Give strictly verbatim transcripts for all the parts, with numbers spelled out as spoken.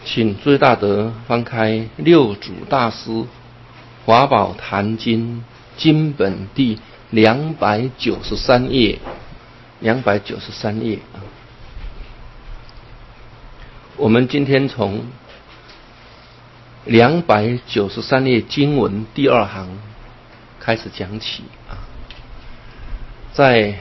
请诸位大德翻开六祖大师华宝坛经经本第两百九十三页，两百九十三页啊。我们今天从两百九十三页经文第二行开始讲起啊。在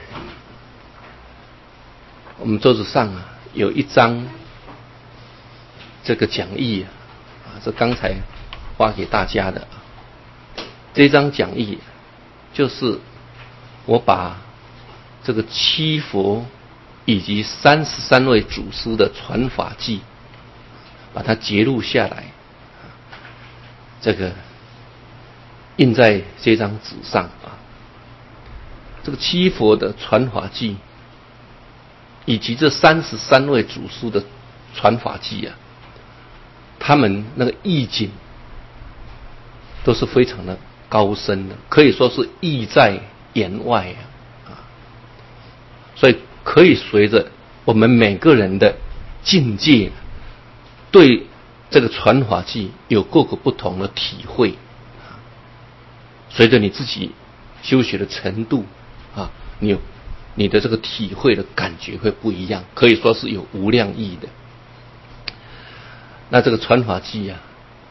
我们桌子上啊有一张这个讲义啊，是刚才发给大家的。这张讲义就是我把这个七佛以及三十三位祖师的传法记把它截录下来，这个印在这张纸上啊。这个七佛的传法记以及这三十三位祖师的传法记啊，他们那个意境都是非常的高深的，可以说是意在言外啊，所以可以随着我们每个人的境界，对这个传法记有各个不同的体会，随着你自己修学的程度啊，你有你的这个体会的感觉会不一样，可以说是有无量义的。那这个传法记啊，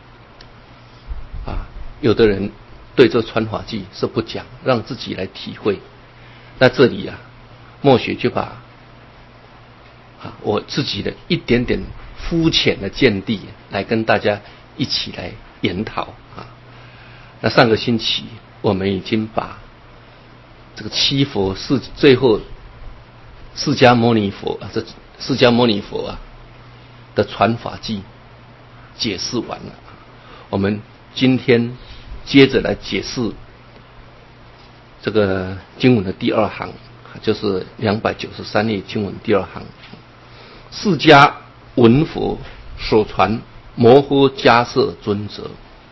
啊，有的人对这个传法记是不讲，让自己来体会。那这里啊，默许就把啊我自己的一点点肤浅的见地来跟大家一起来研讨啊。那上个星期我们已经把这个七佛是最后释迦牟尼佛啊，这释迦牟尼佛啊的传法记解释完了。我们今天接着来解释这个经文的第二行，就是两百九十三页经文第二行。释迦文佛所传摩诃迦叶尊者，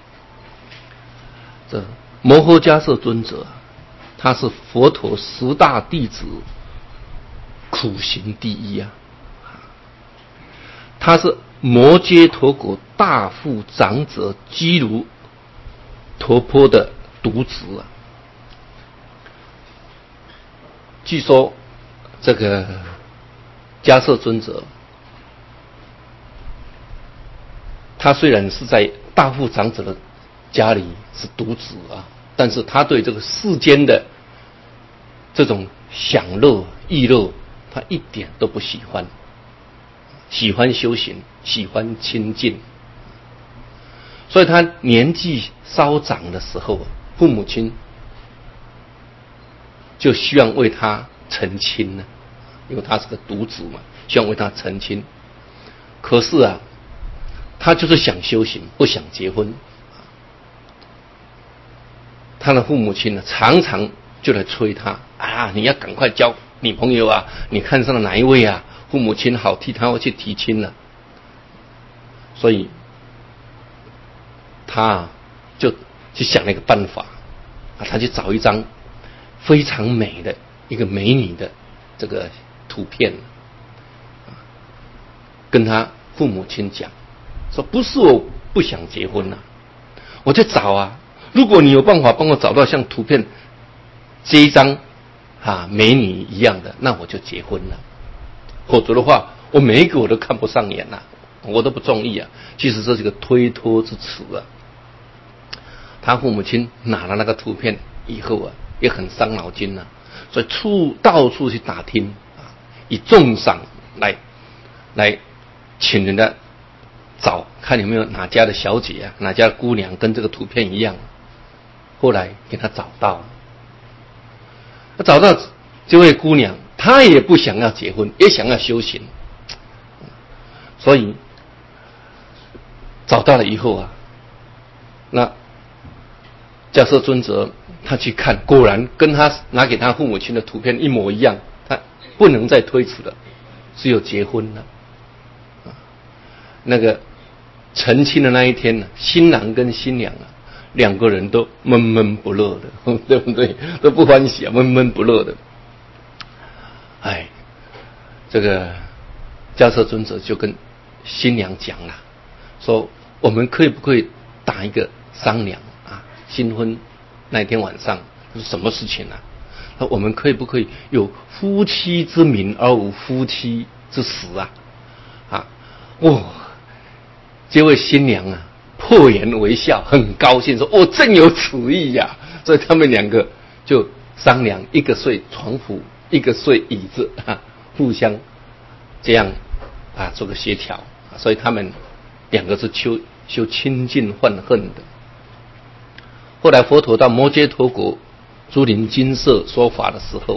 这摩诃迦叶尊者他是佛陀十大弟子苦行第一啊，他是摩揭陀国大富长者基卢陀婆的独子啊。据说这个迦叶尊者，他虽然是在大富长者的家里是独子啊，但是他对这个世间的这种享乐逸乐他一点都不喜欢，喜欢修行，喜欢清净。所以他年纪稍长的时候，父母亲就希望为他成亲呢，因为他是个独子嘛，希望为他成亲。可是啊，他就是想修行，不想结婚。他的父母亲呢，常常就来催他啊，你要赶快交女朋友啊，你看上了哪一位啊？父母亲好替他去提亲了。所以他啊就去想了一个办法啊，他去找一张非常美的一个美女的这个图片，跟他父母亲讲说，不是我不想结婚啊，我就找啊，如果你有办法帮我找到像图片这一张啊美女一样的，那我就结婚了。否则的话，我每一个我都看不上眼啊，我都不中意啊。其实这是个推脱之词啊。他父母亲拿了那个图片以后啊，也很伤脑筋啊，所以处到处去打听啊，以重赏来来请人家找，看有没有哪家的小姐啊，哪家的姑娘跟这个图片一样。后来给他找到了，找到这位姑娘，她也不想要结婚，也想要修行，所以找到了以后啊，那迦叶尊者他去看，果然跟他拿给他父母亲的图片一模一样，他不能再推辞了，只有结婚了。那个成亲的那一天呢，新郎跟新娘啊，两个人都闷闷不乐的，对不对？都不欢喜啊，闷闷不乐的。哎，这个迦叶尊者就跟新娘讲了说我们可以不可以打一个商量啊？新婚那天晚上是什么事情啊？说我们可以不可以有夫妻之名而无夫妻之实啊？啊，哦，这位新娘啊，破颜微笑，很高兴说：“哦，正有此意呀、啊！”所以他们两个就商量，一个睡床铺，一个睡椅子，啊、互相这样啊做个协调。所以他们两个是修修亲近患恨的。后来佛陀到摩揭陀国竹林精舍说法的时候，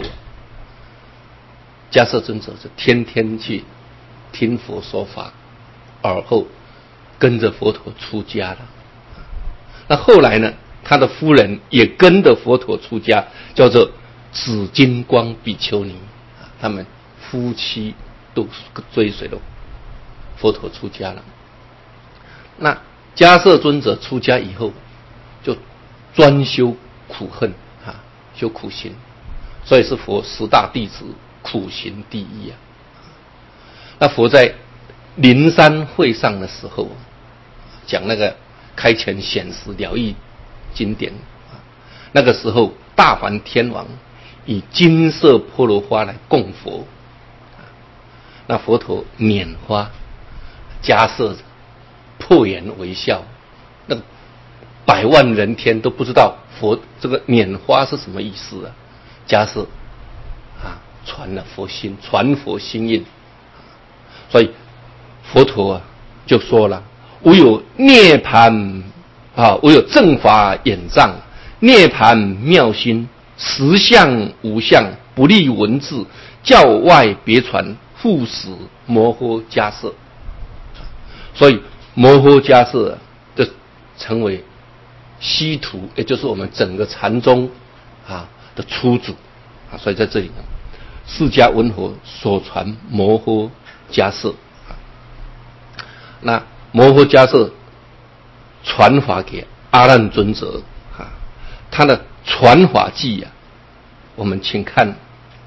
迦叶尊者是天天去听佛说法，而后跟着佛陀出家了。那后来呢，他的夫人也跟着佛陀出家，叫做紫金光比丘尼。他们夫妻都追随了佛陀出家了。那迦叶尊者出家以后，就专修苦恨啊，修苦行，所以是佛十大弟子苦行第一啊。那佛在灵山会上的时候，讲那个开权显实了义经典，那个时候大梵天王以金色波罗花来供佛，那佛陀拈花，迦叶破颜微笑，那个百万人天都不知道佛这个拈花是什么意思啊？迦叶啊传了佛心，传佛心印，所以佛陀啊就说了：吾有涅槃啊，吾有正法眼藏，涅槃妙心，实相无相，不立文字，教外别传，复使摩诃迦叶。所以摩诃迦叶就成为西土，也就是我们整个禅宗啊的初祖啊。所以在这里呢，释迦文佛所传摩诃迦叶。那摩诃迦叶传法给阿难尊者啊，他的传法记啊，我们请看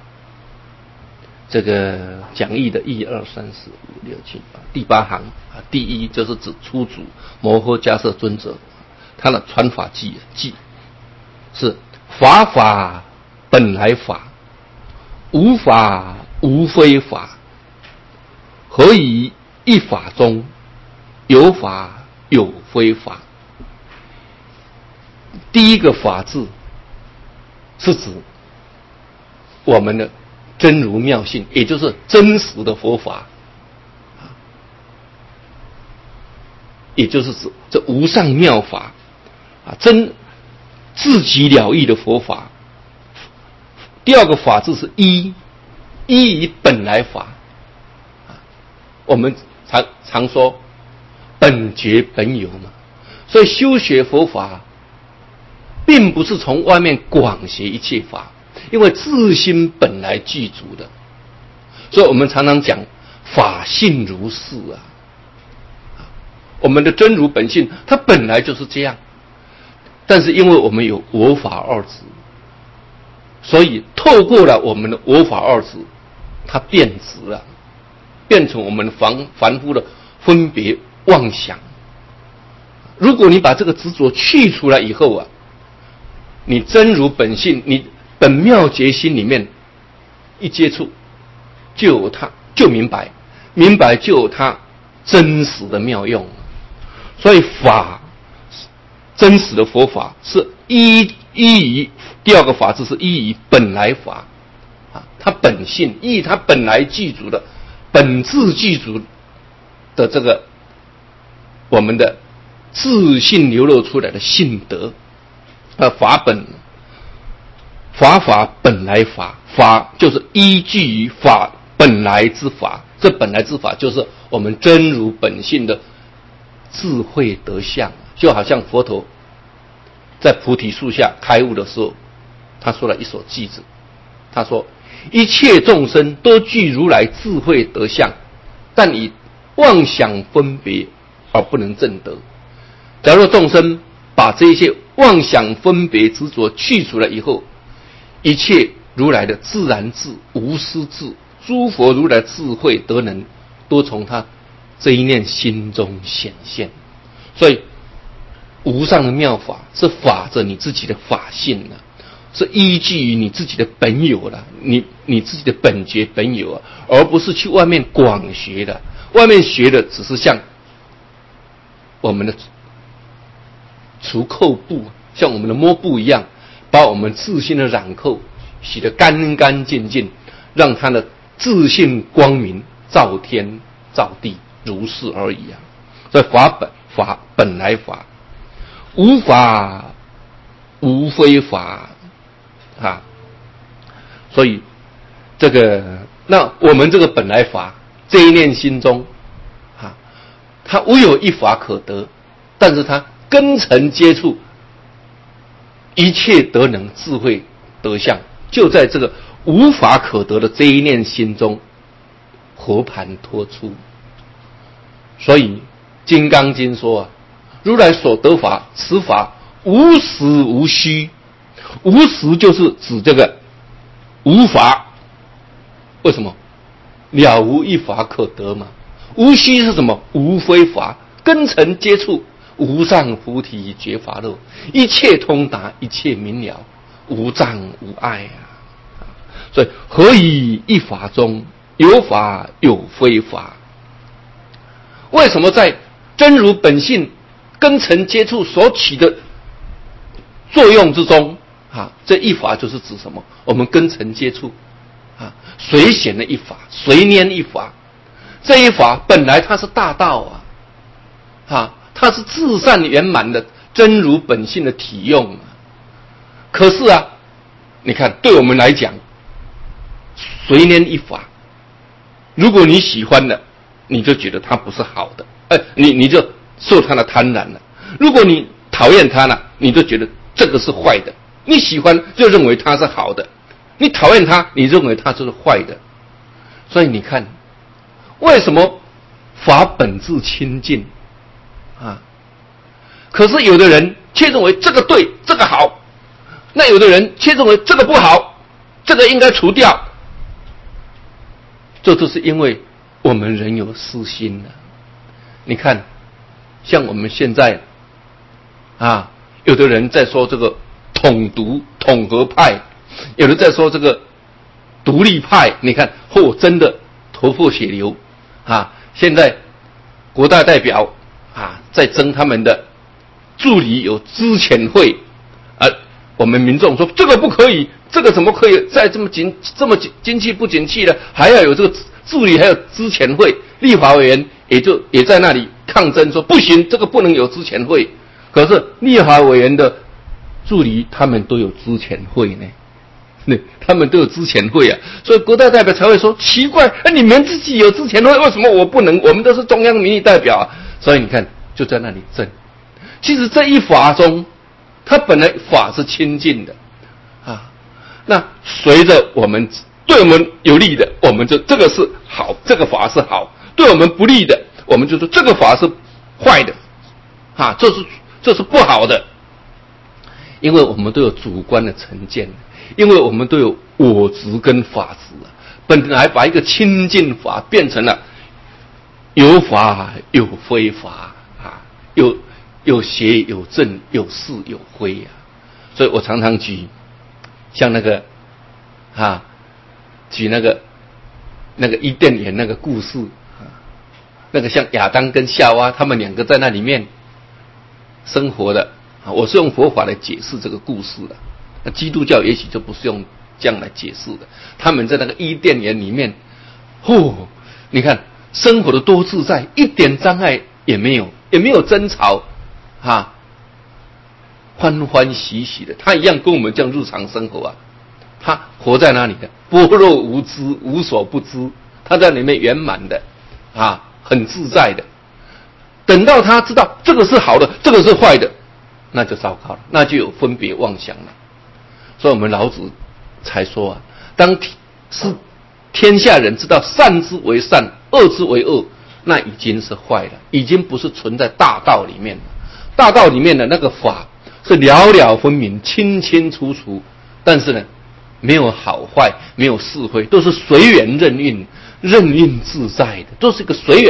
这个讲义的一二三四五六七八第八行啊，第一就是指初祖摩诃迦叶尊者，他的传法记记是法法本来法，无法无非法，何以一法中有法有非法？第一个法字是指我们的真如妙性，也就是真实的佛法，也就是指这无上妙法啊，真自己了义的佛法。第二个法字是依，依于本来法。我们常常说本觉本有嘛，所以修学佛法并不是从外面广学一切法，因为自心本来具足的，所以我们常常讲法性如是啊。我们的真如本性它本来就是这样，但是因为我们有我法二执，所以透过了我们的我法二执，它变质了，变成我们凡凡夫的分别妄想。如果你把这个执着去除了以后啊，你真如本性，你本妙觉心里面一接触，就有它，就明白，明白就有它真实的妙用。所以法，真实的佛法是依依于第二个法字是依于本来法啊，它本性依它本来具足的本质具足的这个我们的自性流露出来的性德。呃，法本法法本来法，法就是依据于法本来之法，这本来之法就是我们真如本性的智慧德相。就好像佛陀在菩提树下开悟的时候，他说了一首偈子，他说：一切众生都具如来智慧德相，但以妄想分别而不能证得。假如众生把这些妄想分别执着去除了以后，一切如来的自然智、无私智、诸佛如来智慧德能，都从他这一念心中显现。所以无上的妙法是法着你自己的法性啊，是依据于你自己的本有了，你你自己的本觉本有啊，而不是去外面广学的。外面学的只是像我们的除垢布，像我们的抹布一样，把我们自心的染垢洗得干干净净，让它的自信光明照天照地，如是而已啊。所以法本法本来法，无法无非法啊。所以这个，那我们这个本来法，这一念心中啊，它无有一法可得，但是它根尘接触一切德能智慧德相，就在这个无法可得的这一念心中活盘托出。所以金刚经说啊，如来所得法，此法无实无虚。无实就是指这个无法，为什么？了无一法可得嘛。无虚是什么？无非法，根尘接触无上菩提觉法乐，一切通达，一切明了，无障无碍啊。所以何以一法中有法有非法？为什么在真如本性根尘接触所起的作用之中啊，这一法就是指什么？我们根尘接触啊，随显的一法，随念一法。这一法本来它是大道啊，啊，它是至善圆满的真如本性的体用啊。可是啊，你看对我们来讲，随念一法，如果你喜欢的，你就觉得它不是好的，哎，你你就受它的贪婪了；如果你讨厌它了，你就觉得这个是坏的。你喜欢就认为它是好的，你讨厌它，你认为它就是坏的。所以你看，为什么法本质清净啊？可是有的人却认为这个对，这个好，那有的人却认为这个不好，这个应该除掉。这就是因为我们人有私心了。你看，像我们现在啊，有的人在说这个统独统合派，有人在说这个独立派，你看，嚯、哦，真的头破血流啊！现在国大代表啊，在争他们的助理有资遣会，啊，我们民众说这个不可以，这个怎么可以在这么经这么经济不景气的，还要有这个助理，还有资遣会？立法委员也就也在那里抗争说不行，这个不能有资遣会。可是立法委员的助理他们都有资遣会呢，他们都有资遣会啊，所以国大代表才会说奇怪，啊，你们自己有资遣会，为什么我不能？我们都是中央民意代表啊。所以你看，就在那里争。其实这一法中，它本来法是清净的啊，那随着我们对我们有利的，我们就这个是好，这个法是好；对我们不利的，我们就说这个法是坏的，啊，这是这是不好的。因为我们都有主观的成见，因为我们都有我执跟法执啊，本来把一个清净法变成了有法有非法啊，有有邪有正，有是有非啊。所以我常常举像那个啊，举那个那个伊甸园那个故事啊，那个像亚当跟夏娃他们两个在那里面生活的。我是用佛法来解释这个故事的，那基督教也许就不是用这样来解释的。他们在那个伊甸园里面，哦，你看生活的多自在，一点障碍也没有，也没有争吵，啊，欢欢喜喜的。他一样跟我们这样日常生活啊，他活在那里的般若无知，无所不知，他在里面圆满的，啊，很自在的。等到他知道这个是好的，这个是坏的，那就糟糕了，那就有分别妄想了。所以我们老子才说啊，当是天下人知道善之为善，恶之为恶，那已经是坏了，已经不是存在大道里面了。大道里面的那个法是了了分明，清清楚楚，但是呢，没有好坏，没有是非，都是随缘任运，任运自在的，都是一个随缘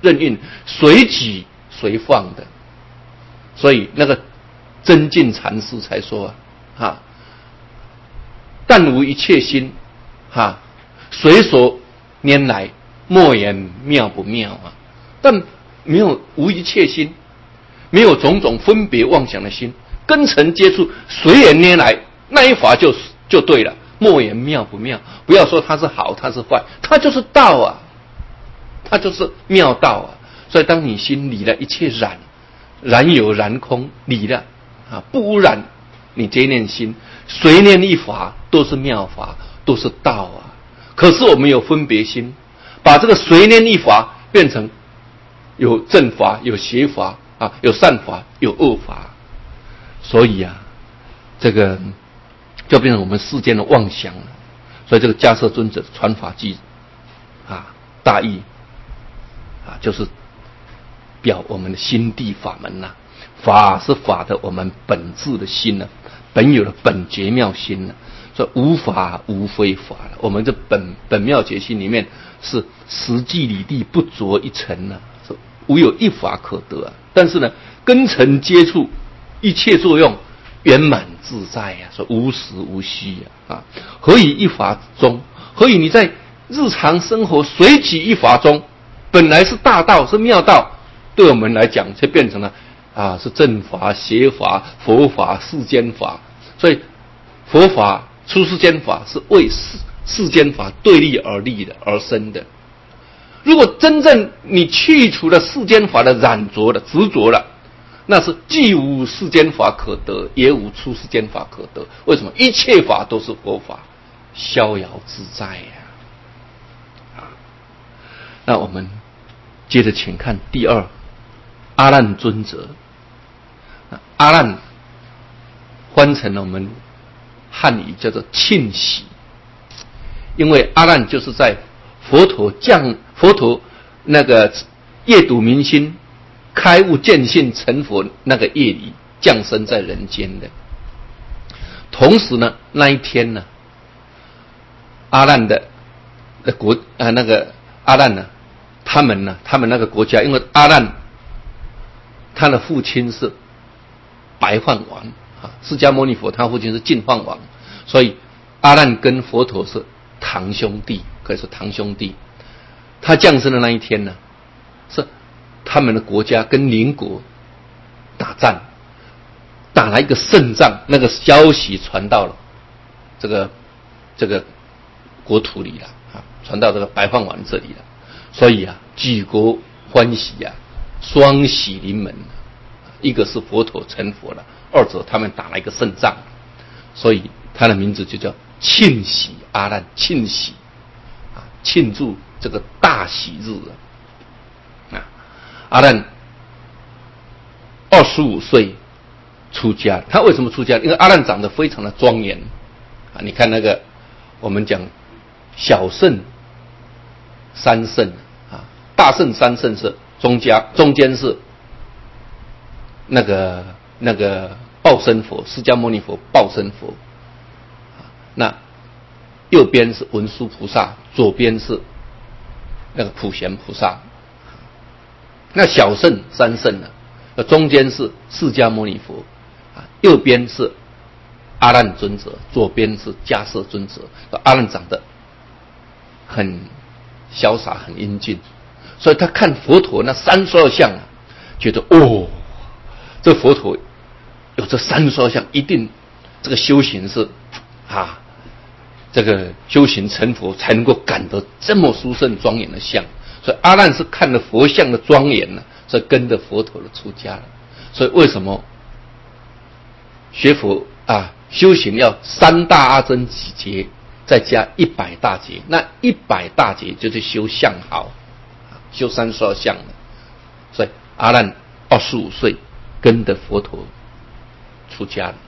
任运，随举随放的。所以那个增进禅师才说啊，啊，但无一切心，哈，随所拈来，莫言妙不妙啊。但没有无一切心，没有种种分别妄想的心，根尘接触，随缘拈来，那一法就就对了。莫言妙不妙，不要说它是好，它是坏，它就是道啊，它就是妙道啊。所以当你心离了一切染，然有然空，离了啊，不污染你这一念心，随念一法都是妙法，都是道啊。可是我们有分别心，把这个随念一法变成有正法、有邪法啊，有善法、有恶法，所以啊，这个就变成我们世间的妄想了。所以这个迦摄尊者的传法记啊，大意啊，就是表我们的心地法门呐、啊。法是法的我们本质的心呢、啊，本有的本觉妙心呢、啊，所以无法无非法了。我们这本本妙觉心里面是实际理地不着一尘呢、啊，是无有一法可得啊。但是呢，根尘接触，一切作用圆满自在呀、啊，说无实无虚呀、啊，啊，何以一法中？何以你在日常生活随举一法中，本来是大道是妙道，对我们来讲却变成了啊是正法、邪法、佛法、世间法。所以佛法出世间法是为世世间法对立而立的而生的。如果真正你去除了世间法的染着了、执着了，那是既无世间法可得，也无出世间法可得。为什么？一切法都是佛法，逍遥自在呀、啊！啊，那我们接着请看第二，阿难尊者。阿难翻成了我们汉语叫做庆喜，因为阿难就是在佛陀降佛陀那个夜睹明心、开悟见性成佛那个夜里降生在人间的。同时呢，那一天呢，阿难的的国啊那个阿难呢，他们呢，他们那个国家，因为阿难他的父亲是白饭王啊，释迦牟尼佛他父亲是净饭王，所以阿难跟佛陀是堂兄弟，可以说堂兄弟。他降生的那一天呢，是他们的国家跟邻国打仗，打了一个胜仗，那个消息传到了这个这个国土里了啊，传到这个白饭王这里了，所以啊，举国欢喜啊，双喜临门。一个是佛陀成佛了，二者他们打了一个胜仗，所以他的名字就叫庆喜阿难，庆喜啊，庆祝这个大喜日啊。阿难二十五岁出家，他为什么出家？因为阿难长得非常的庄严啊！你看那个我们讲小圣、三圣啊，大圣、三圣是中家，中间是那个那个报身佛，释迦牟尼佛报身佛，那右边是文殊菩萨，左边是那个普贤菩萨。那小圣三圣呢，中间是释迦牟尼佛，右边是阿难尊者，左边是迦摄尊者。阿难长得很潇洒，很英俊，所以他看佛陀那三十二相啊，觉得哦。这佛陀有这三十二相，一定这个修行是啊，这个修行成佛才能够感得这么殊胜庄严的相。所以阿难是看了佛像的庄严呢，所以跟着佛陀的出家了。所以为什么学佛啊修行要三大阿僧祇劫，再加一百大劫？那一百大劫就是修相好，修三十二相的。所以阿难二十五岁。跟着佛陀出家了。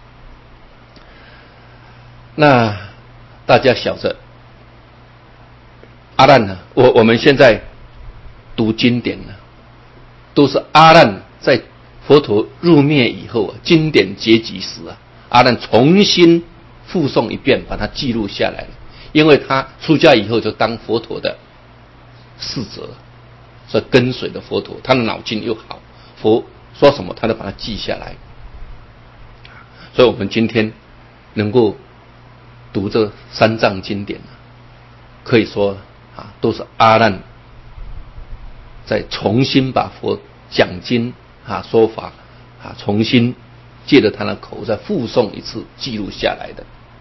那大家晓得，阿难呢？我我们现在读经典呢，都是阿难在佛陀入灭以后啊，经典结集时啊，阿难重新复诵一遍，把它记录下来了。因为他出家以后就当佛陀的侍者， 所以跟随的佛陀，他的脑筋又好，佛说什么他都把它记下来。所以我们今天能够读这三藏经典，可以说啊，都是阿难再重新把佛讲经啊说法啊，重新借着他的口再复诵一次，记录下来的。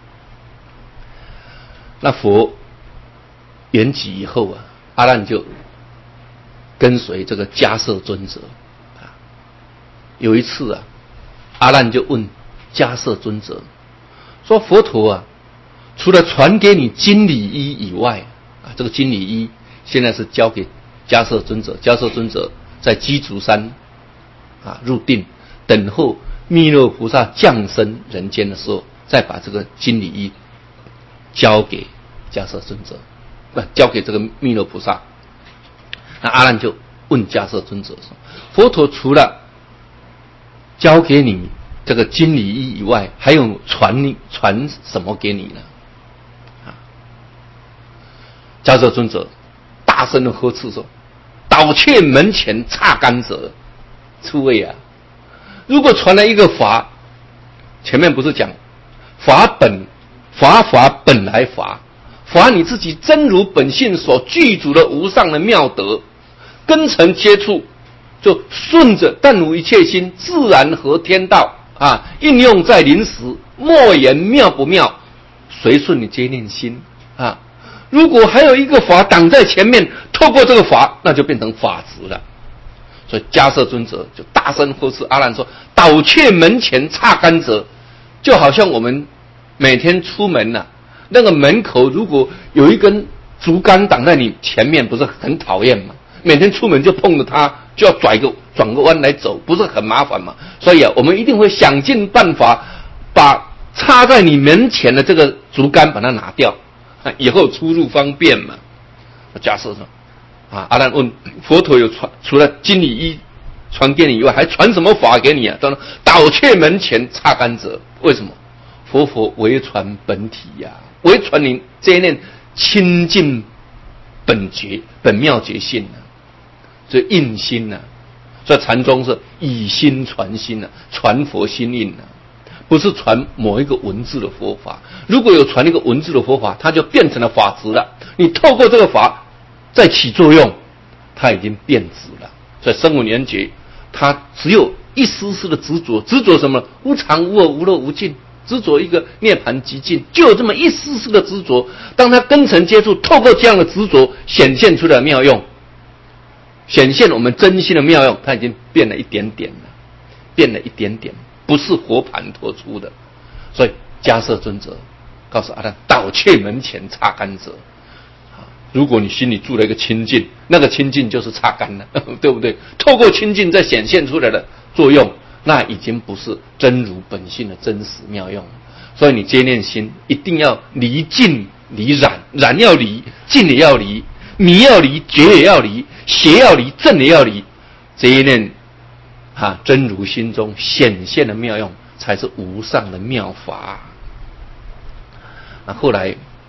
那佛圆寂以后啊，阿难就跟随这个迦叶尊者啊。有一次啊，阿难就问迦叶尊者说：“佛陀啊，除了传给你金理衣以外啊，这个金理衣现在是交给迦叶尊者，迦叶尊者在鸡足山啊入定，等候弥勒菩萨降生人间的时候，再把这个金理衣交给迦叶尊者，不交给这个弥勒菩萨。”那阿难就问迦叶尊者说：“佛陀除了交给你这个金理衣以外，还有传你传什么给你呢？”啊，迦叶尊者大声的呵斥说：“倒却门前擦干者，诸位啊，如果传了一个法，前面不是讲法本法法本来法，法你自己真如本性所具足的无上的妙德，根尘接触，就顺着但无一切心，自然合天道啊，应用在临时，莫言妙不妙，随顺你接念心啊。如果还有一个法挡在前面，透过这个法，那就变成法执了。所以迦叶尊者就大声呵斥阿难说：“倒却门前擦干者，就好像我们每天出门呐、啊，那个门口如果有一根竹竿挡在你前面，不是很讨厌吗？每天出门就碰着它，就要转个转个弯来走，不是很麻烦吗？所以啊，我们一定会想尽办法把插在你门前的这个竹竿把它拿掉，以后出入方便嘛。”迦叶说：“啊，阿难问佛陀有传除了金理衣传给你以外，还传什么法给你啊？”他说：“倒却门前擦干者。”为什么？佛佛唯传本体呀、啊，唯传你这一念清净本觉本妙觉性啊，所以印心啊。所以禅宗是以心传心啊，传佛心印啊，不是传某一个文字的佛法。如果有传一个文字的佛法，它就变成了法执了。你透过这个法再起作用，它已经变质了。所以声闻缘觉，它只有一丝丝的执着，执着什么？无常无我无乐无尽，执着一个涅槃极尽，就有这么一丝丝的执着。当它根尘接触，透过这样的执着显现出来的妙用，显现我们真心的妙用，它已经变了一点点了，变了一点点，不是活盘托出的。所以迦叶尊者告诉阿难：“倒却门前擦干者。”如果你心里住了一个清净，那个清净就是擦干了，对不对？透过清净再显现出来的作用，那已经不是真如本性的真实妙用。所以你接念心一定要离净离染，染要离，净也要离，迷要离，觉也要离，邪要离，正也要离。这一念啊，真如心中显现的妙用，才是无上的妙法。那后来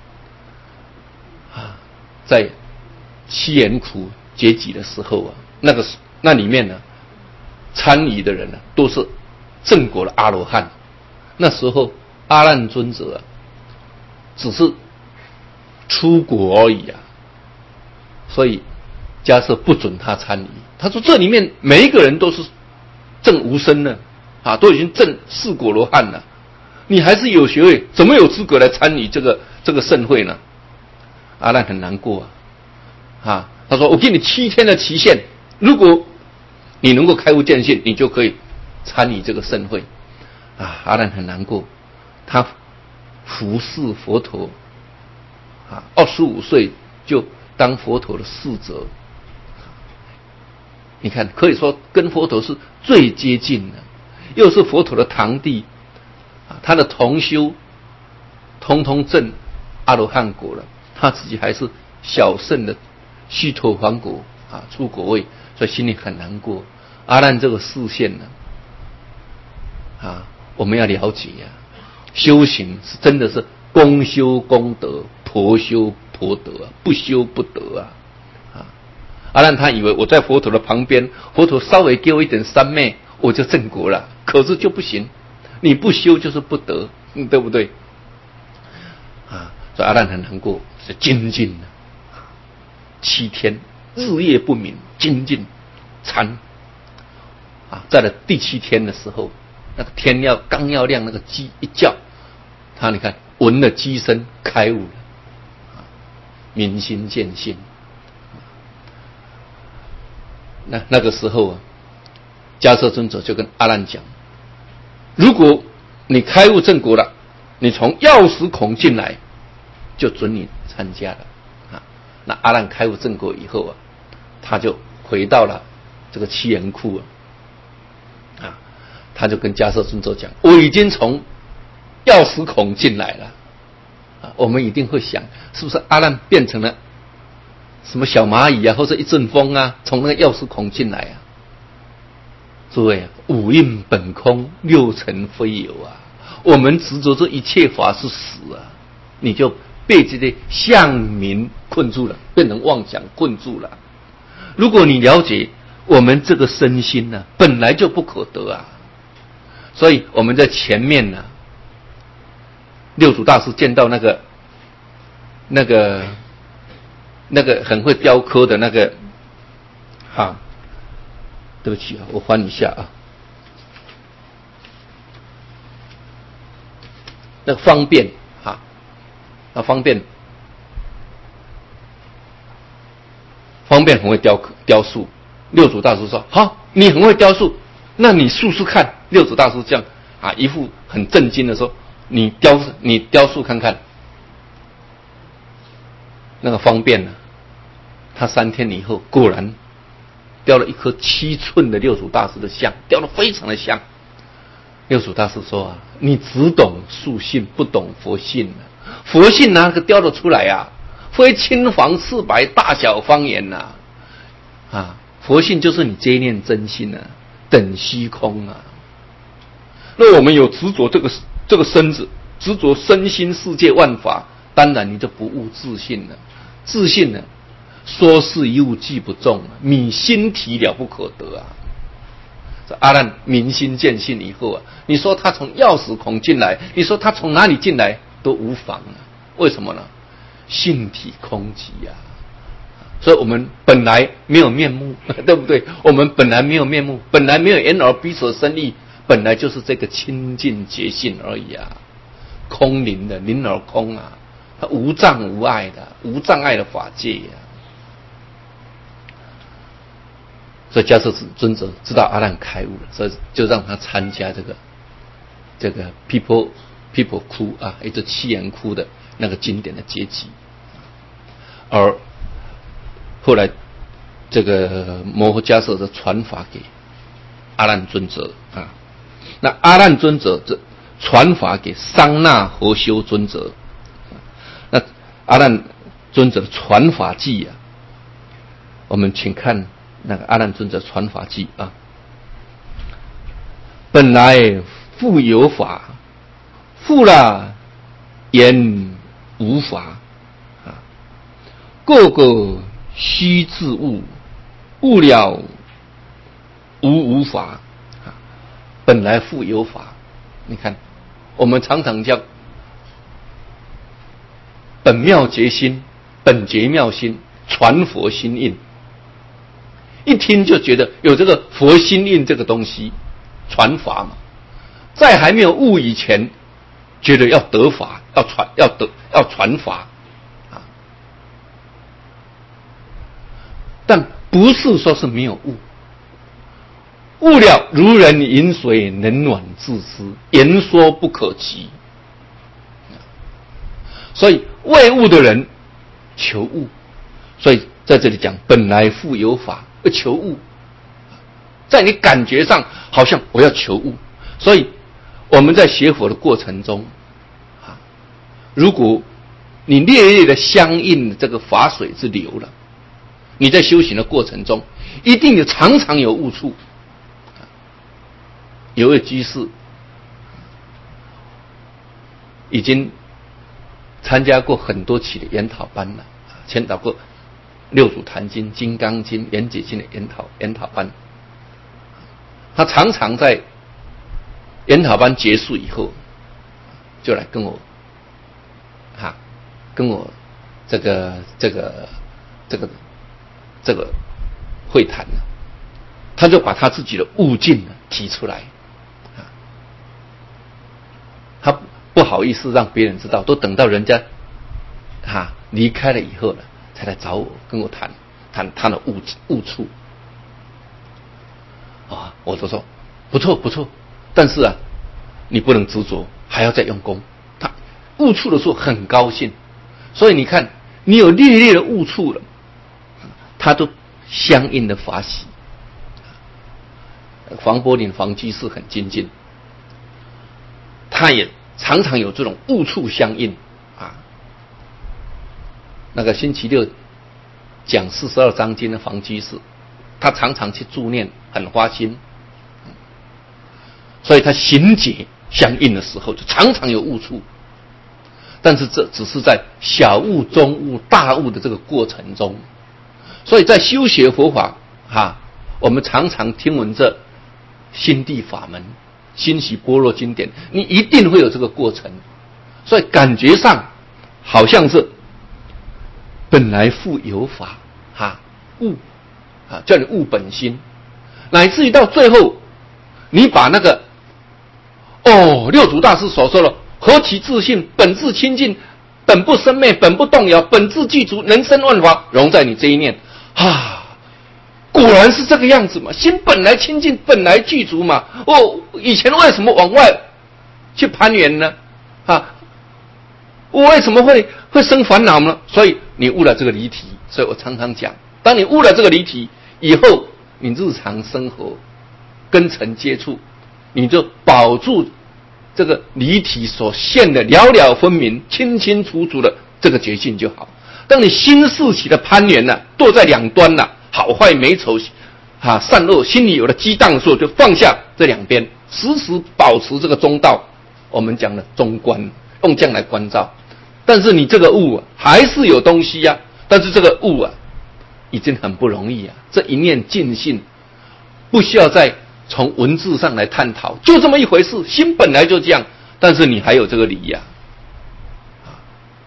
啊，在七眼苦结集的时候啊，那个那里面呢，参与的人呢，都是正果的阿罗汉。那时候阿难尊者啊，只是出果而已啊，所以迦叶不准他参与。他说这里面每一个人都是证无生呢，啊，都已经证四果罗汉了，你还是有学位，怎么有资格来参与这个这个盛会呢？阿难很难过啊，啊，他说我给你七天的期限，如果你能够开悟见性，你就可以参与这个盛会。啊，阿难很难过，他服侍佛陀，啊，二十五岁就当佛陀的侍者。你看，可以说跟佛陀是最接近的，又是佛陀的堂弟，啊，他的同修通通证阿罗汉果了，他自己还是小圣的须陀洹果啊，出果位，所以心里很难过。阿难这个视线呢，啊，我们要了解啊，修行是真的是公修功德，婆修婆德，不修不得啊。啊， 阿难他以为我在佛陀的旁边，佛陀稍微给我一点三昧，我就正果了。可是就不行，你不修就是不得，嗯、对不对？啊，所以阿难很难过，是精进的，七天日夜不眠，精进禅。啊，在了第七天的时候，那个天要刚要亮，那个鸡一叫，他你看闻了鸡声开悟了，啊，明心见性。那那个时候啊，迦叶尊者就跟阿难讲：如果你开悟正果了，你从药师孔进来，就准你参加了。啊，那阿难开悟正果以后啊，他就回到了这个七岩窟啊。啊，他就跟迦叶尊者讲：我已经从药师孔进来了。啊，我们一定会想，是不是阿难变成了什么小蚂蚁啊，或者一阵风啊，从那个药师孔进来啊？诸位啊，五蕴本空，六尘非有啊。我们执着这一切法是死啊，你就被这些相名困住了，变成妄想困住了。如果你了解我们这个身心呢、啊，本来就不可得啊，所以我们在前面呢、啊，六祖大师见到那个那个那个很会雕刻的那个，哈，对不起啊，我翻一下啊，那个方便哈，那方便方便很会雕刻雕塑。六祖大师说：好，你很会雕塑，那你塑塑看。六祖大师这样啊，一副很震惊的说：你雕你雕塑看看。那个方便呢，他三天以后果然雕了一颗七寸的六祖大师的像，雕得非常的像。六祖大师说啊，你只懂素性，不懂佛性啊。佛性哪个雕得出来啊？非青黄赤白大小方言呐、啊，啊，佛性就是你这一念真心啊，等虚空啊。那我们有执着这个这个身子，执着身心世界万法，当然你就不悟自信了。自信呢，说是一物即不中，你心体了不可得啊。阿难明心见性以后啊，你说他从药师孔进来，你说他从哪里进来都无妨啊。为什么呢？性体空寂啊。所以我们本来没有面目，对不对？我们本来没有面目，本来没有眼耳鼻舌身意，本来就是这个清净觉性而已啊，空灵的，灵而空啊，它无障无碍的，无障碍的法界啊。所以迦叶尊者知道阿难开悟了，所以就让他参加这个这个 people people 窟啊，也就是七岩窟的那个经典的阶级。而后来这个摩诃迦叶的传法给阿难尊者啊，那阿难尊者这传法给桑那合修尊者，那阿难尊者的传法记啊，我们请看那个阿难尊者传法记啊。本来复有法，复了言无法啊，个个须自悟，悟了无无法啊。本来复有法，你看我们常常叫本妙觉心，本觉妙心，传佛心印。一听就觉得有这个佛心印这个东西，传法嘛。在还没有悟以前，觉得要得法，要传，要得，要传法啊。但不是说是没有悟，悟了如人饮水，冷暖自知，言说不可及。所以未悟的人求悟，所以在这里讲本来复有法，要求悟，在你感觉上好像我要求悟。所以我们在学佛的过程中啊，如果你烈烈的相应这个法水之流了，你在修行的过程中一定有常常有悟处。有位居士已经参加过很多期的研讨班了，研讨过六祖坛经、金刚经、圆觉经的研讨研讨班，他常常在研讨班结束以后，就来跟我，哈、啊，跟我这个这个这个这个会谈了，他就把他自己的悟境提出来，啊，他不好意思让别人知道，都等到人家哈、啊、离开了以后了，才来找我跟我谈谈他的悟悟处。啊，我就说不错不错，但是啊，你不能执着，还要再用功。他悟处的时候很高兴，所以你看，你有略略的悟处了，他都相应的法喜。黄柏林黄居士很精进，他也常常有这种悟处相应啊。那个星期六讲四十二章经的黄居士，他常常去助念，很花心，所以他行解相应的时候，就常常有悟处。但是这只是在小悟、中悟、大悟的这个过程中，所以在修学佛法哈、啊，我们常常听闻这心地法门、心习般若经典，你一定会有这个过程，所以感觉上好像是本来复有法哈、啊、悟啊，叫你悟本心，乃至于到最后，你把那个哦六祖大师所说的何其自信，本自清净，本不生灭，本不动摇，本自具足，能生万法，融在你这一念啊。果然是这个样子嘛，心本来清净，本来具足嘛。哦，以前为什么往外去攀缘呢？啊，我为什么会会生烦恼呢？所以你悟了这个离体。所以我常常讲，当你悟了这个离体以后，你日常生活跟尘接触，你就保住这个离体所现的了了分明、清清楚楚的这个觉性就好。当你心事起的攀缘呢，堕在两端了。好坏美丑啊善恶心里有了激荡的时候，就放下这两边，时时保持这个中道，我们讲的中观，用这样来关照。但是你这个悟啊还是有东西啊，但是这个悟啊已经很不容易啊，这一念尽性不需要再从文字上来探讨，就这么一回事，心本来就这样，但是你还有这个理呀、啊，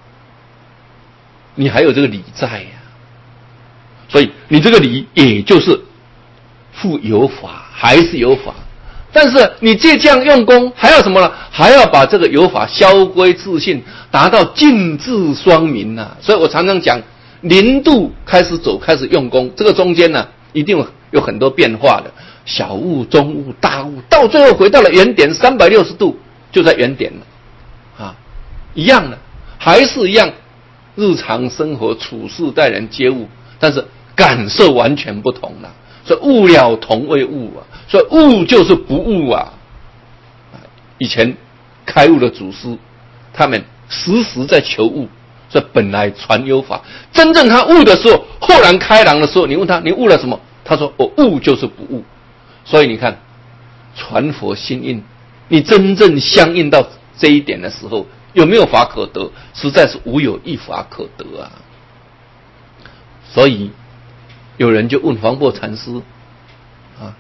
你还有这个理在呀、啊，所以你这个理也就是复有法，还是有法，但是你这样用功还要什么呢？还要把这个有法消归自性，达到尽智双明啊。所以我常常讲，零度开始走，开始用功，这个中间呢一定有很多变化的，小悟、中悟、大悟，到最后回到了原点，三百六十度就在原点了啊，一样的，还是一样，日常生活处事待人接物，但是感受完全不同了。所以悟了同为悟啊，所以悟就是不悟啊。以前开悟的祖师，他们时时在求悟，所以本来传有法。真正他悟的时候，豁然开朗的时候，你问他你悟了什么？他说我悟就是不悟。所以你看，传佛心印，你真正相应到这一点的时候，有没有法可得？实在是无有一法可得啊。所以有人就问黄檗禅师啊，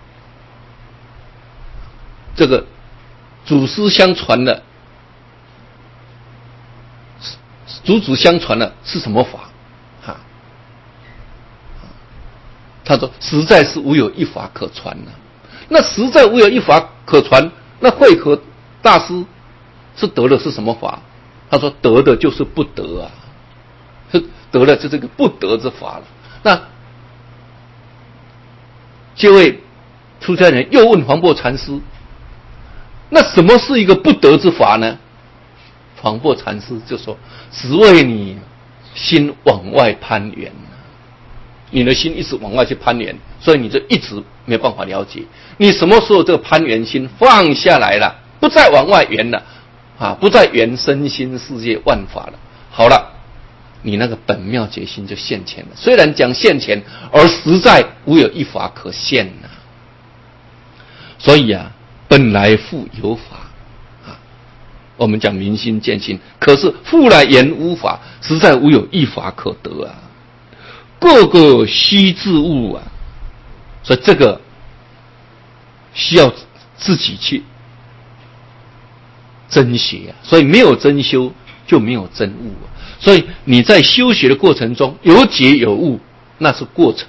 这个祖师相传的，祖祖相传的是什么法？哈，他说实在是无有一法可传啊。那实在无有一法可传，那慧可大师是得的是什么法？他说得的就是不得啊，是得的就这个不得之法了。那这位出家人又问黄檗禅师，那什么是一个不得之法呢？黄檗禅师就说，只为你心往外攀缘，你的心一直往外去攀缘，所以你就一直没有办法了解。你什么时候这个攀缘心放下来了，不再往外缘了啊，不再缘身心世界万法了，好了，你那个本妙觉心就现前了。虽然讲现前，而实在无有一法可现啊。所以啊，本来复有法啊，我们讲明心见性，可是复来言无法，实在无有一法可得啊。 个个须自悟啊，所以这个需要自己去真学啊，所以没有真修就没有真悟啊。所以你在修学的过程中有解有悟，那是过程。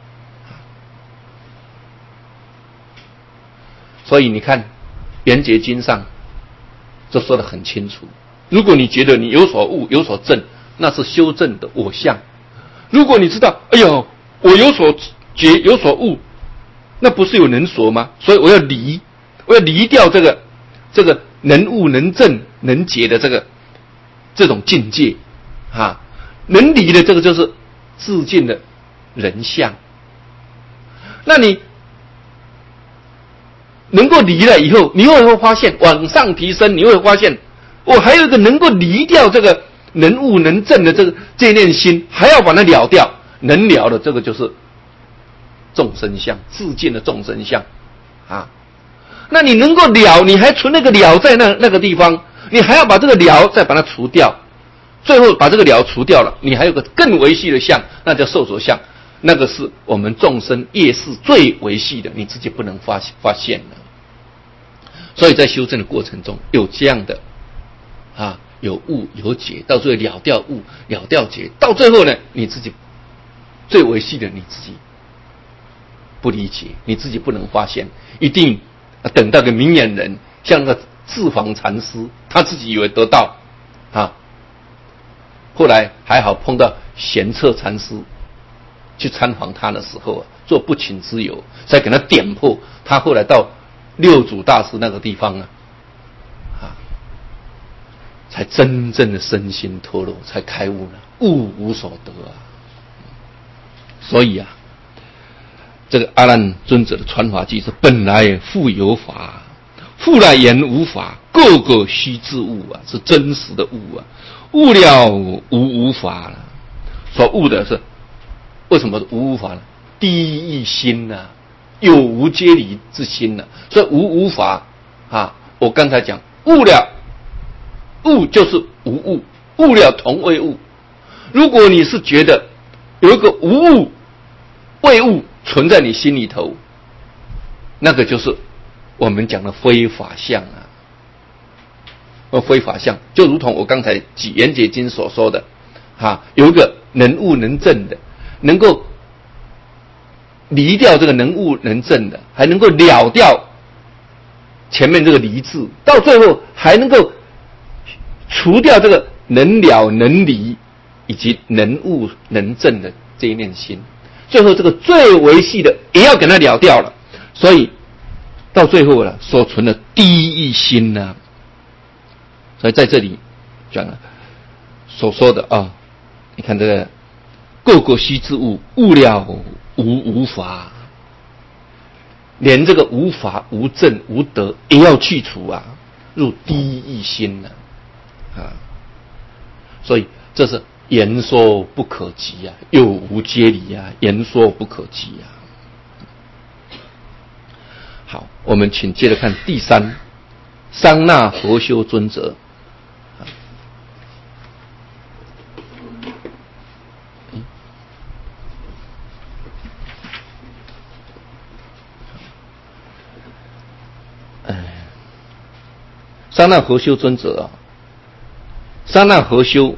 所以你看圆觉经上就说得很清楚，如果你觉得你有所悟有所证，那是修正的我相。如果你知道哎呦我有所觉有所悟，那不是有能所吗？所以我要离我要离掉这个这个能悟能证能解的这个这种境界啊，能离的这个就是自尽的人相。那你能够离了以后，你会会发现往上提升，你会发现我还有一个能够离掉这个能悟能证的这个这念心，还要把它了掉，能了的这个就是众生相，自尽的众生相啊。那你能够了，你还存那个了在那那个地方，你还要把这个了再把它除掉，最后把这个了除掉了，你还有个更维系的相，那叫受所相，那个是我们众生业识最维系的，你自己不能发发现的。所以在修正的过程中有这样的啊，有悟有解，到最后了掉悟了掉解，到最后呢你自己最维系的你自己不理解，你自己不能发现，一定等到个明眼人，像那个智房禅师，他自己以为得到啊，后来还好碰到玄策禅师去参访他的时候啊，做不请之友，才给他点破。他后来到六祖大师那个地方啊，啊，才真正的身心脱落，才开悟了，悟无所得啊。所以啊，这个阿难尊者的传法记是本来复有法，复来言无法，个个须自悟啊，是真实的悟啊。悟了无无法了，所悟的是为什么无无法呢？第一心啊，有无皆离之心啊，所以无无法啊。我刚才讲悟了，悟就是无悟，悟了同为悟。如果你是觉得有一个无悟未悟存在你心里头，那个就是我们讲的非法相啊。而非法相就如同我刚才举圆觉经所说的啊，有一个能悟能证的，能够离掉这个能悟能证的，还能够了掉前面这个离字，到最后还能够除掉这个能了能离以及能悟能证的这一念心，最后这个最维系的也要给它了掉了。所以到最后了，所存的第一心呢、啊，所以在这里讲了所说的啊，你看这个个个须自悟，悟了无无法，连这个无法无证无德也要去除啊，入第一心呢 啊, 啊，所以这是言说不可及啊，有无皆离啊，言说不可及啊。好，我们请接着看第三，桑那佛修尊者。桑那佛修尊者啊，桑那佛修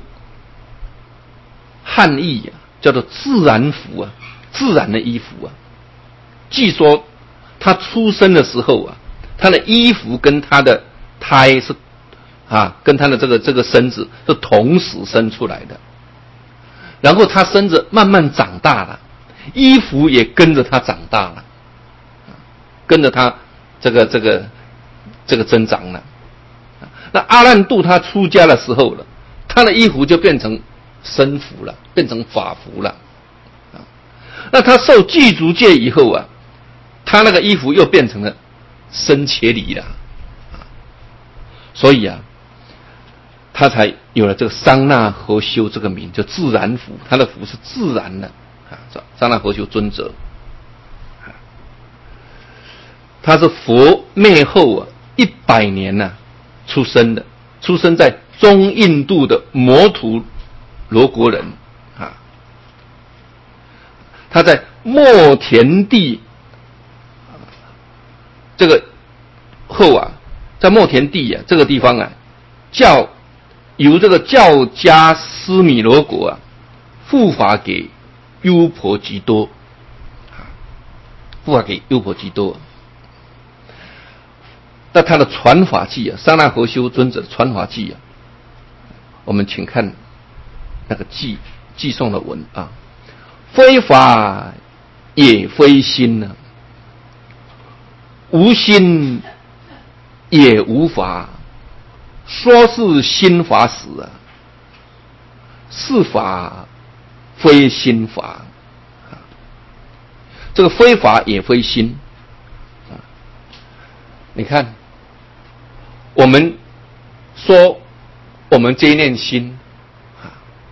汉译啊，叫做自然服啊，自然的衣服啊。据说他出生的时候啊，他的衣服跟他的胎是啊，跟他的这个这个身子是同时生出来的。然后他身子慢慢长大了，衣服也跟着他长大了，跟着他这个这个这个增长了。那阿难度他出家的时候了，他的衣服就变成僧服了，变成法服了。那他受具足戒以后啊，他那个衣服又变成了僧伽梨了。所以啊，他才有了这个桑那佛修这个名，就自然服，他的服是自然的啊。桑那佛修尊者，他是佛灭后啊一百年呐、啊。出生的，出生在中印度的摩土罗国人啊。 他在墨田地这个后啊，在墨田地啊这个地方啊，教由这个教家斯米罗国啊护法给优婆吉多，护法给优婆吉多。那他的传法记啊，桑那佛修尊者的传法记啊，我们请看那个记记诵的文啊，非法也非心呢、啊，无心也无法，说是心法时啊，是法非心法，这个非法也非心啊，你看。我们说，我们这一念心，啊，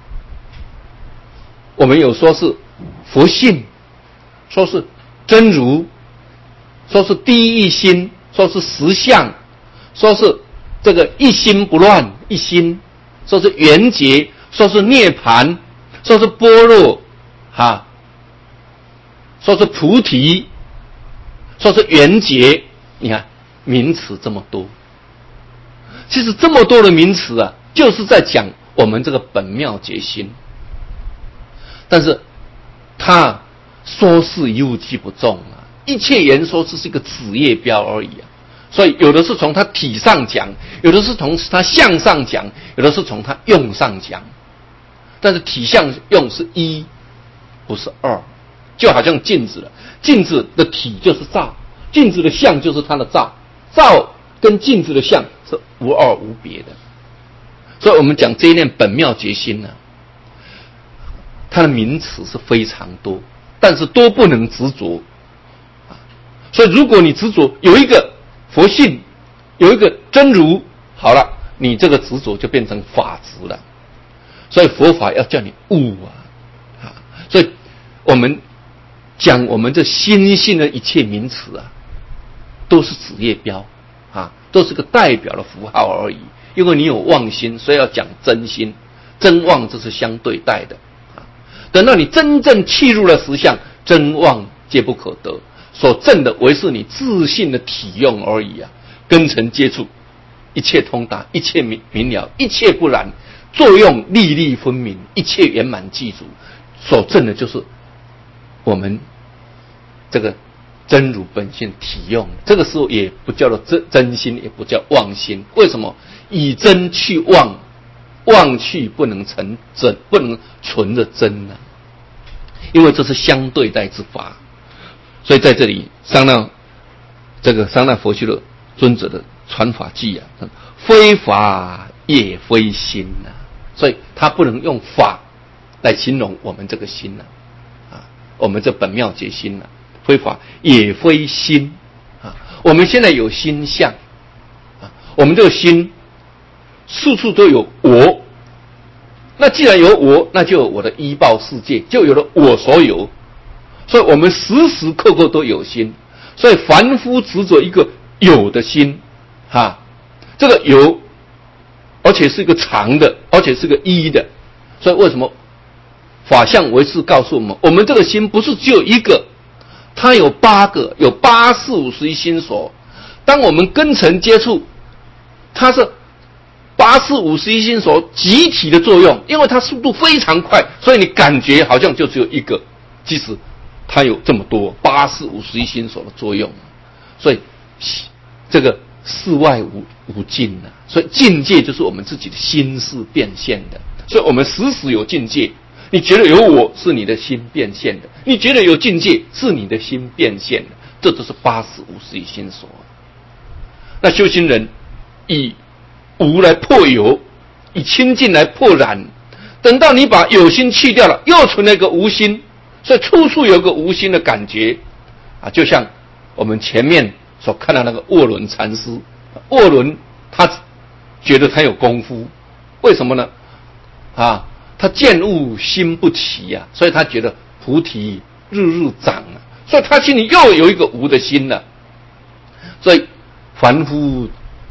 我们有说是佛性，说是真如，说是第一心，说是实相，说是这个一心不乱一心，说是圆觉，说是涅槃，说是般若，哈，说是菩提，说是圆觉，你看名词这么多。其实这么多的名词啊，就是在讲我们这个本妙觉心。但是他说是一物记不中啊，一切言说是一个子业标而已啊。所以有的是从他体上讲，有的是从他相上讲，有的是从他用上讲。但是体相用是一，不是二，就好像镜子了，镜子的体就是照，镜子的相就是它的照，照跟镜子的相是无二无别的。所以我们讲这一念本妙觉心呢、啊，它的名词是非常多，但是都不能执着啊。所以如果你执着有一个佛性，有一个真如，好了，你这个执着就变成法执了。所以佛法要叫你悟啊，啊，所以我们讲我们这心性的一切名词啊，都是子业标啊，都是个代表的符号而已。因为你有妄心，所以要讲真心，真妄这是相对待的啊。等到你真正契入了实相，真妄皆不可得，所证的唯是你自信的体用而已啊。根尘接触，一切通达，一切明明了，一切不然，作用粒粒分明，一切圆满具足，所证的就是我们这个真如本性体用。这个时候也不叫做真真心，也不叫妄心。为什么？以真去妄，妄去不能成真，不能存着真呢、啊？因为这是相对待之法。所以在这里，桑那这个桑那佛须的尊者的传法记啊，非法也非心呐、啊，所以他不能用法来形容我们这个心呐、啊，啊，我们这本妙觉心呐、啊，非法也非心啊。我们现在有心相啊，我们这个心处处都有我，那既然有我，那就有我的依报世界，就有了我所有，所以我们时时刻刻都有心。所以凡夫执着一个有的心，哈、啊，这个有，而且是一个常的，而且是个一的。所以为什么法相唯识告诉我们，我们这个心不是只有一个，它有八个，有八四五十一心所。当我们根尘接触，它是八四五十一心所集体的作用，因为它速度非常快，所以你感觉好像就只有一个，即使它有这么多八四五十一心所的作用。所以这个世外无无境啊，所以境界就是我们自己的心事变现的。所以我们时时有境界，你觉得有我是你的心变现的，你觉得有境界是你的心变现的，这都是八四五十一心所。那修行人以无来破有，以清净来破染，等到你把有心去掉了，又存了一个无心，所以处处有个无心的感觉啊，就像我们前面所看到那个卧轮禅师，卧轮他觉得他有功夫，为什么呢？啊，他见物心不齐啊，所以他觉得菩提日日长啊，所以他心里又有一个无的心了。所以凡夫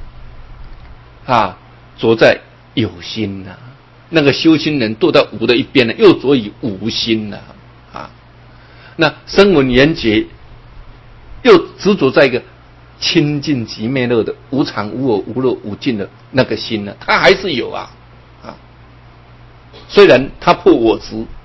啊，着在有心呐、啊，那个修行人堕到无的一边呢，又着以无心呐、啊，啊， 那声闻缘觉又执着在一个清净极灭乐的无常无我无乐无尽的那个心呢，它还是有啊啊。虽然它破我执，